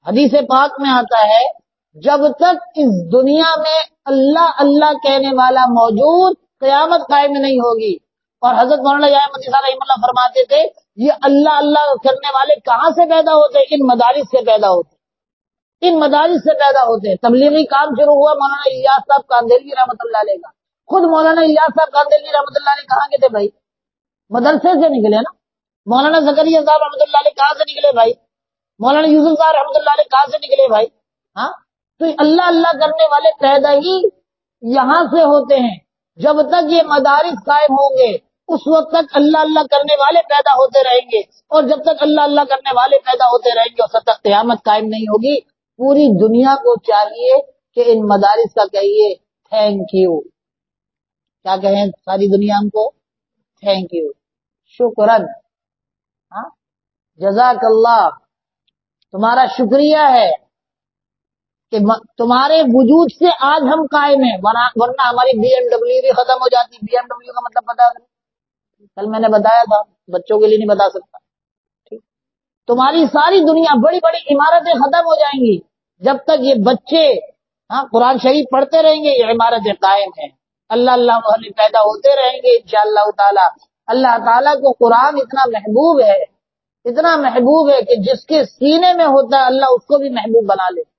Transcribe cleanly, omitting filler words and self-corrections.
حدیث پاک میں آتا ہے جب تک اس دنیا میں اللہ اللہ کہنے والا موجود قیامت قائم نہیں ہوگی. اور حضرت مولانا یحییٰ احمدی صاحب رحمہ اللہ فرماتے تھے یہ اللہ اللہ کرنے والے کہاں سے پیدا ہوتے ہیں؟ ان مدارس سے پیدا ہوتے ہیں، ان مدارس سے پیدا ہوتے ہیں. تبلیغی کام شروع ہوا مولانا الیاس صاحب کاندھلوی رحمۃ اللہ علیہ کا. خود مولانا الیاس صاحب کاندھلوی رحمۃ اللہ علیہ کہاں کے تھے بھائی؟ مدرسے سے نکلے نا. مولانا زکریا صاحب رحمۃ اللہ علیہ کہاں سے نکلے بھائی؟ مولانا یوسف صاحب رحمۃ اللہ علیہ کہاں سے نکلے بھائی؟ ہاں، تو اللہ اللہ کرنے والے پیدا ہی یہاں سے ہوتے ہیں. جب تک یہ مدارس قائم ہوں گے اس وقت تک اللہ اللہ کرنے والے پیدا ہوتے رہیں گے، اور جب تک اللہ اللہ کرنے والے پیدا ہوتے رہیں گے اس وقت تک قیامت قائم نہیں ہوگی. پوری دنیا کو چاہیے کہ ان مدارس کا کہیے تھینک یو. کیا کہیں ساری دنیا ہم کو؟ تھینک یو، شکرن. ہاں، جزاک اللہ، تمہارا شکریہ ہے کہ تمہارے وجود سے آج ہم قائم ہیں، ورنہ ہماری بی ایم ڈبلیو بھی ختم ہو جاتی. بی ایم ڈبلیو کا مطلب پتا ہے؟ کل میں نے بتایا تھا، بچوں کے لیے نہیں بتا سکتا. ٹھیک، تمہاری ساری دنیا بڑی بڑی عمارتیں ختم ہو جائیں گی، جب تک یہ بچے قرآن شریف پڑھتے رہیں گے یہ عمارتیں قائم ہیں. اللہ اللہ محل پیدا ہوتے رہیں گے انشاءاللہ تعالی. اللہ تعالیٰ کو قرآن اتنا محبوب ہے، اتنا محبوب ہے کہ جس کے سینے میں ہوتا ہے اللہ اس کو بھی محبوب بنا لے.